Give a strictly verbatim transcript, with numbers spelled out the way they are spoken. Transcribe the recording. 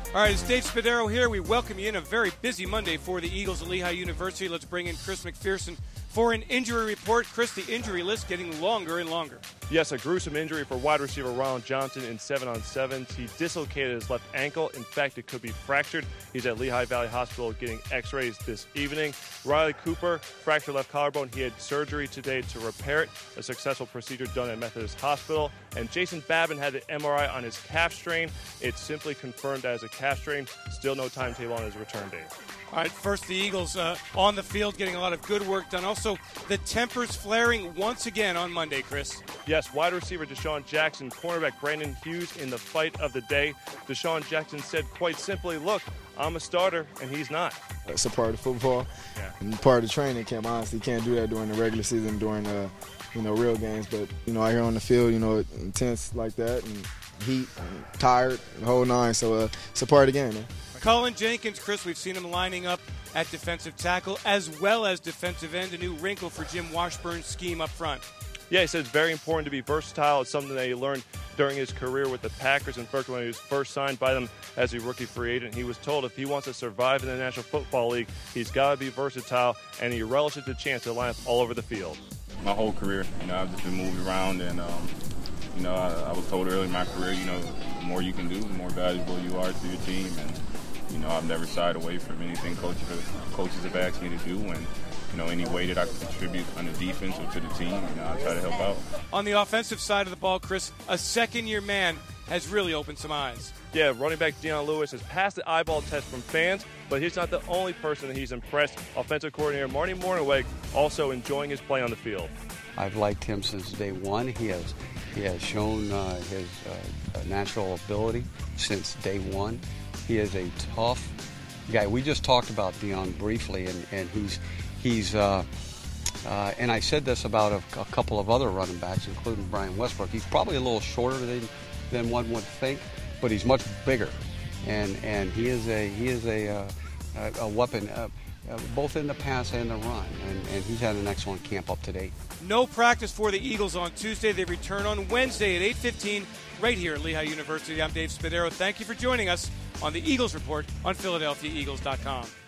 All right, it's Dave Spadaro here. We welcome you in a very busy Monday for the Eagles at Lehigh University. Let's bring in Chris McPherson for an injury report. Chris, the injury list getting longer and longer. Yes, a gruesome injury for wide receiver Ronald Johnson in seven on sevens. He dislocated his left ankle. In fact, it could be fractured. He's at Lehigh Valley Hospital getting x-rays this evening. Riley Cooper, fractured left collarbone. He had surgery today to repair it, a successful procedure done at Methodist Hospital. And Jason Babin had an M R I on his calf strain. It's simply confirmed as a calf strain. Still no timetable on his return date. All right, first the Eagles uh, on the field getting a lot of good work done. Also, the tempers flaring once again on Monday, Chris. Yes, wide receiver Deshaun Jackson, cornerback Brandon Hughes in the fight of the day. Deshaun Jackson said quite simply, look, I'm a starter, and he's not. It's a part of football yeah. and part of the training camp. Honestly, you can't do that during the regular season, during uh, you know, real games. But, you know, out here on the field, you know, intense like that and heat, and tired, the whole nine. So uh, it's a part of the game, man. Cullen Jenkins, Chris, we've seen him lining up at defensive tackle as well as defensive end, a new wrinkle for Jim Washburn's scheme up front. Yeah, he said it's very important to be versatile. It's something that he learned during his career with the Packers. In fact, when he was first signed by them as a rookie free agent, he was told if he wants to survive in the National Football League, he's got to be versatile, and he relishes the chance to line up all over the field. My whole career, you know, I've just been moved around, and, um, you know, I, I was told early in my career, you know, the more you can do, the more valuable you are to your team. And, you know, I've never shied away from anything coaches, coaches have asked me to do, and, you know, any way that I can contribute on the defense or to the team, you know, I try to help out. On the offensive side of the ball, Chris, a second-year man has really opened some eyes. Yeah, running back Deion Lewis has passed the eyeball test from fans, but he's not the only person that he's impressed. Offensive coordinator Marty Mornhinweg also enjoying his play on the field. I've liked him since day one. He has he has shown uh, his uh, natural ability since day one. He is a tough guy. We just talked about Deion briefly, and, and he's he's uh, uh, and I said this about a, a couple of other running backs, including Brian Westbrook. He's probably a little shorter than than one would think, but he's much bigger, and and he is a he is a uh, a, a weapon uh, uh, both in the pass and the run, and, and he's had an excellent camp up to date. No practice for the Eagles on Tuesday. They return on Wednesday at eight fifteen right here at Lehigh University. I'm Dave Spadaro. Thank you for joining us on the Eagles Report on Philadelphia Eagles dot com.